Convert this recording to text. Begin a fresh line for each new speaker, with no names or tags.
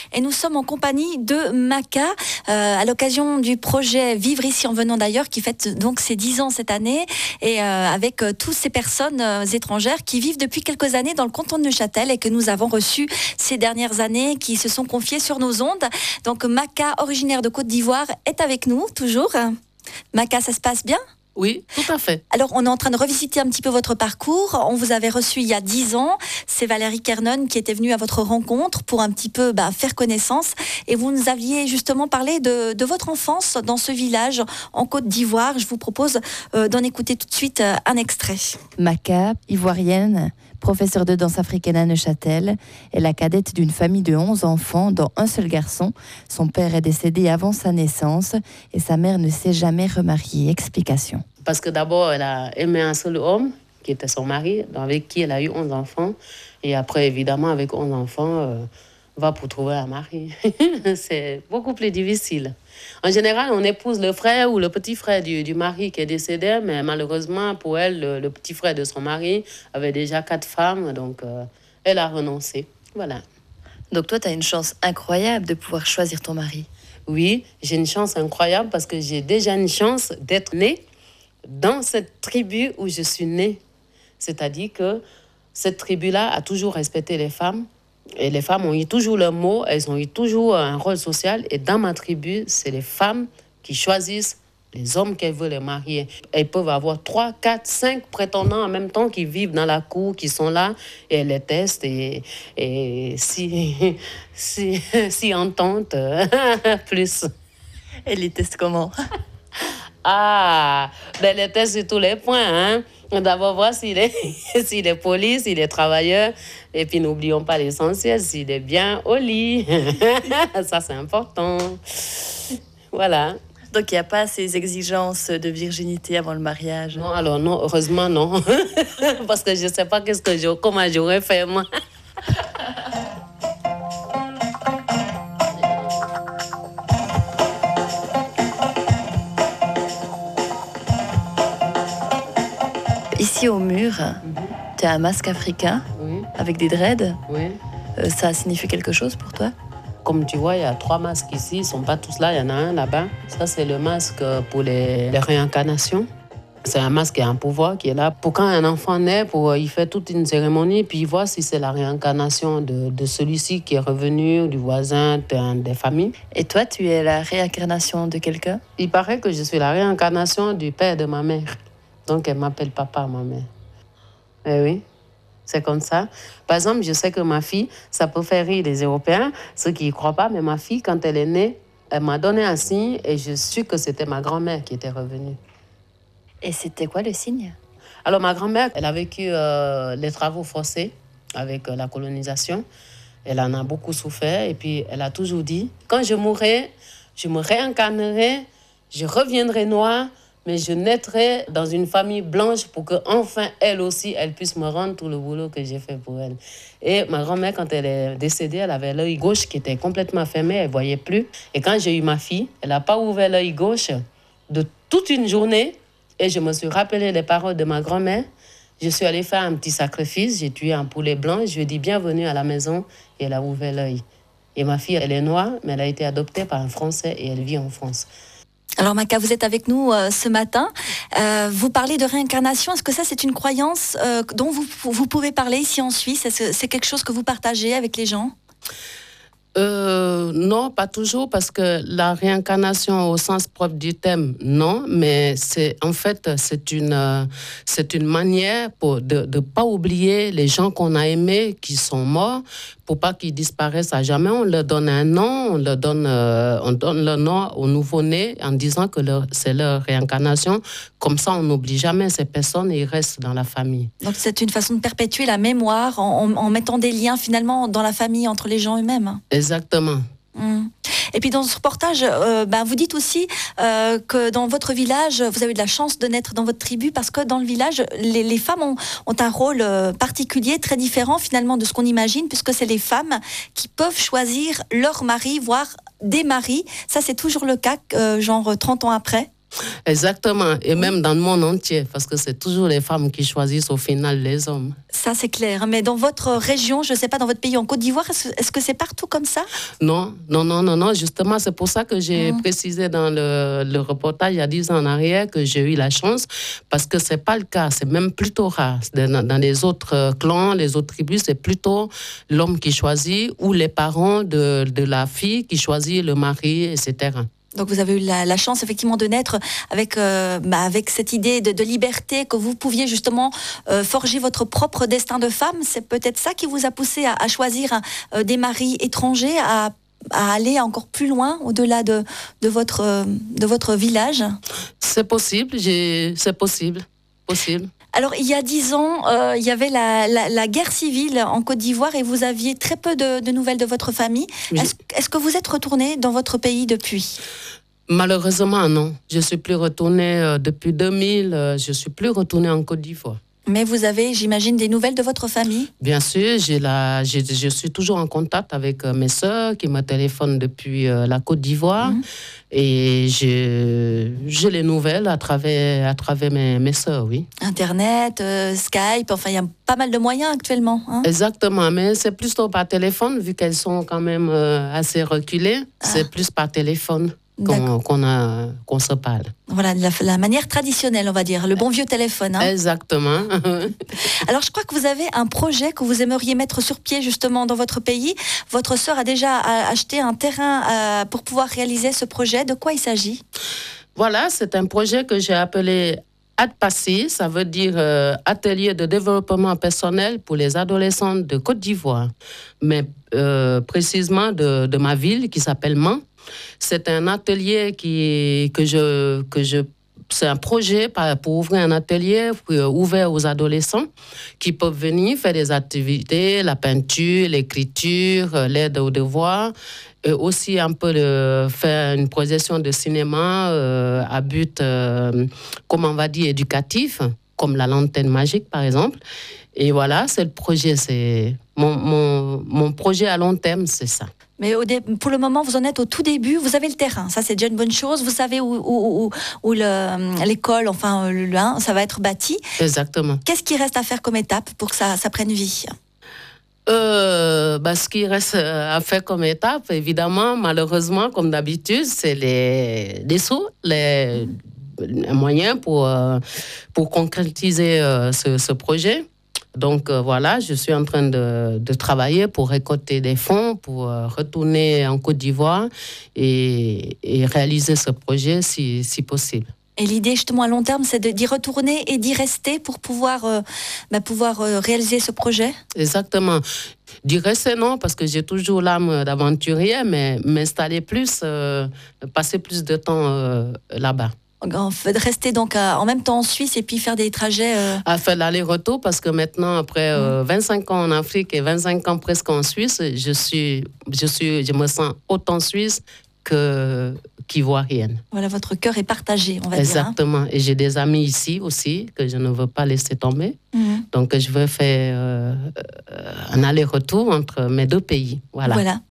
et nous sommes en compagnie de Maka à l'occasion du projet Vivre ici en venant d'ailleurs qui fête donc ses 10 ans cette année et avec toutes ces personnes étrangères qui vivent depuis quelques années dans le canton de Neuchâtel et que nous avons reçues ces dernières années qui se sont confiées sur nos ondes. Donc Maka, originaire de Côte d'Ivoire, est avec nous toujours. Maka, ça se passe bien ?
Oui, tout à fait.
Alors, on est en train de revisiter un petit peu votre parcours. On vous avait reçu il y a 10 ans. C'est Valérie Kernon qui était venue à votre rencontre pour un petit peu faire connaissance. Et vous nous aviez justement parlé de votre enfance dans ce village en Côte d'Ivoire. Je vous propose d'en écouter tout de suite un extrait.
Maka, ivoirienne, professeure de danse africaine à Neuchâtel, est la cadette d'une famille de 11 enfants, dont un seul garçon. Son père est décédé avant sa naissance et sa mère ne s'est jamais remariée. Explication.
Parce que d'abord, elle a aimé un seul homme, qui était son mari, avec qui elle a eu 11 enfants. Et après, évidemment, avec 11 enfants, va pour trouver un mari. C'est beaucoup plus difficile. En général, on épouse le frère ou le petit frère du mari qui est décédé, mais malheureusement, pour elle, le petit frère de son mari avait déjà 4 femmes, donc elle a renoncé. Voilà.
Donc toi, tu as une chance incroyable de pouvoir choisir ton mari.
Oui, j'ai une chance incroyable parce que j'ai déjà une chance d'être née dans cette tribu où je suis née. C'est-à-dire que cette tribu-là a toujours respecté les femmes. Et les femmes ont eu toujours leur mot, elles ont eu toujours un rôle social. Et dans ma tribu, c'est les femmes qui choisissent les hommes qu'elles veulent les marier. Elles peuvent avoir 3, 4, 5 prétendants en même temps qui vivent dans la cour, qui sont là, et elles les testent. Et si entente, plus.
Elle les teste comment?
Ben les tests sur tous les points. Hein. D'abord, voir s'il est poli, s'il est travailleur. Et puis, n'oublions pas l'essentiel, s'il est bien au lit. Ça, c'est important. Voilà.
Donc, il n'y a pas ces exigences de virginité avant le mariage?
Non, alors non, heureusement, non. Parce que je ne sais pas comment j'aurais fait, moi.
Ici au mur, tu as un masque africain avec des dreads.
Oui.
Ça signifie quelque chose pour toi?
Comme tu vois, il y a 3 masques ici. Ils ne sont pas tous là, il y en a un là-bas. Ça, c'est le masque pour les réincarnations. C'est un masque qui a un pouvoir qui est là. Pour quand un enfant naît, il fait toute une cérémonie, puis il voit si c'est la réincarnation de celui-ci qui est revenu, du voisin, des familles.
Et toi, tu es la réincarnation de quelqu'un?
Il paraît que je suis la réincarnation du père de ma mère. Donc, elle m'appelle papa, ma mère. Eh oui, c'est comme ça. Par exemple, je sais que ma fille, ça peut faire rire les Européens, ceux qui n'y croient pas, mais ma fille, quand elle est née, elle m'a donné un signe et je suis que c'était ma grand-mère qui était revenue.
Et c'était quoi le signe?
Alors, ma grand-mère, elle a vécu les travaux forcés avec la colonisation. Elle en a beaucoup souffert et puis elle a toujours dit, quand je mourrai, je me réincarnerai, je reviendrai noire, mais je naîtrai dans une famille blanche pour qu'enfin, elle aussi, elle puisse me rendre tout le boulot que j'ai fait pour elle. Et ma grand-mère, quand elle est décédée, elle avait l'œil gauche qui était complètement fermé, elle ne voyait plus. Et quand j'ai eu ma fille, elle n'a pas ouvert l'œil gauche de toute une journée. Et je me suis rappelé les paroles de ma grand-mère. Je suis allée faire un petit sacrifice, j'ai tué un poulet blanc, je lui ai dit bienvenue à la maison et elle a ouvert l'œil. Et ma fille, elle est noire, mais elle a été adoptée par un Français et elle vit en France.
Alors Maka, vous êtes avec nous ce matin. Vous parlez de réincarnation. Est-ce que ça, c'est une croyance dont vous pouvez parler ici en Suisse? Est-ce que c'est quelque chose que vous partagez avec les gens?
Non, pas toujours, parce que la réincarnation au sens propre du terme, non, mais c'est une manière de ne pas oublier les gens qu'on a aimés, qui sont morts, pour pas qu'ils disparaissent à jamais. On leur donne un nom, on donne le nom au nouveau-né en disant que c'est leur réincarnation. Comme ça, on n'oublie jamais ces personnes et ils restent dans la famille.
Donc c'est une façon de perpétuer la mémoire en mettant des liens finalement dans la famille entre les gens eux-mêmes.
Exactement.
Et puis dans ce reportage, vous dites aussi que dans votre village, vous avez eu de la chance de naître dans votre tribu parce que dans le village, les femmes ont un rôle particulier, très différent finalement de ce qu'on imagine, puisque c'est les femmes qui peuvent choisir leur mari, voire des maris. Ça, c'est toujours le cas, genre 30 ans après.
Exactement, et même dans le monde entier, parce que c'est toujours les femmes qui choisissent au final les hommes.
Ça, c'est clair. Mais dans votre région, je ne sais pas, dans votre pays, en Côte d'Ivoire, est-ce que c'est partout comme ça?
Non. Justement, c'est pour ça que j'ai précisé dans le reportage il y a 10 ans en arrière que j'ai eu la chance, parce que ce n'est pas le cas, c'est même plutôt rare. Dans les autres clans, les autres tribus, c'est plutôt l'homme qui choisit ou les parents de la fille qui choisit le mari, etc.
Donc vous avez eu la chance effectivement de naître avec cette idée de liberté, que vous pouviez justement forger votre propre destin de femme. C'est peut-être ça qui vous a poussé à choisir des maris étrangers, à aller encore plus loin, au-delà de votre village.
C'est possible, c'est possible.
Alors, il y a 10 ans, il y avait la guerre civile en Côte d'Ivoire et vous aviez très peu de nouvelles de votre famille. Oui. Est-ce que vous êtes retourné dans votre pays depuis ?
Malheureusement, non. Je ne suis plus retournée depuis 2000. Je ne suis plus retournée en Côte d'Ivoire.
Mais vous avez, j'imagine, des nouvelles de votre famille ?
Bien sûr, je suis toujours en contact avec mes sœurs qui me téléphonent depuis la Côte d'Ivoire. Et j'ai les nouvelles à travers mes sœurs, oui. Internet,
Skype, enfin, il y a pas mal de moyens actuellement. Hein ?
Exactement, mais c'est plutôt par téléphone, vu qu'elles sont quand même assez reculées. C'est plus par téléphone qu'on se parle.
Voilà, la manière traditionnelle, on va dire, le bon vieux téléphone. Hein.
Exactement.
Alors, je crois que vous avez un projet que vous aimeriez mettre sur pied, justement, dans votre pays. Votre sœur a déjà acheté un terrain pour pouvoir réaliser ce projet. De quoi il s'agit ?
Voilà, c'est un projet que j'ai appelé ADPASSI, ça veut dire Atelier de développement personnel pour les adolescents de Côte d'Ivoire, mais précisément de ma ville qui s'appelle Mans. C'est un atelier c'est un projet pour ouvrir un atelier ouvert aux adolescents qui peuvent venir faire des activités, la peinture, l'écriture, l'aide aux devoirs, et aussi un peu faire une projection de cinéma à but, comme on va dire, éducatif, comme la lanterne magique par exemple. Et voilà, c'est le projet, c'est mon projet à long terme, c'est ça.
Mais pour le moment, vous en êtes au tout début. Vous avez le terrain, ça c'est déjà une bonne chose. Vous savez où l'école, enfin, ça va être bâti.
Exactement.
Qu'est-ce qui reste à faire comme étape pour que ça prenne vie ?
Ce qui reste à faire comme étape, évidemment, malheureusement, comme d'habitude, c'est les sous, les moyens pour concrétiser ce projet. Donc voilà, je suis en train de travailler pour récolter des fonds, pour retourner en Côte d'Ivoire et réaliser ce projet si possible.
Et l'idée justement à long terme, c'est d'y retourner et d'y rester pour pouvoir réaliser ce projet ?
Exactement. D'y rester, non, parce que j'ai toujours l'âme d'aventurier, mais m'installer plus, passer plus de temps là-bas.
Rester donc en même temps en Suisse et puis faire des trajets...
À faire l'aller-retour, parce que maintenant, après 25 ans en Afrique et 25 ans presque en Suisse, je me sens autant suisse qu'ivoirienne.
Voilà, votre cœur est partagé, on va
Exactement.
dire. Hein.
Et j'ai des amis ici aussi que je ne veux pas laisser tomber. Donc, je veux faire un aller-retour entre mes deux pays. Voilà.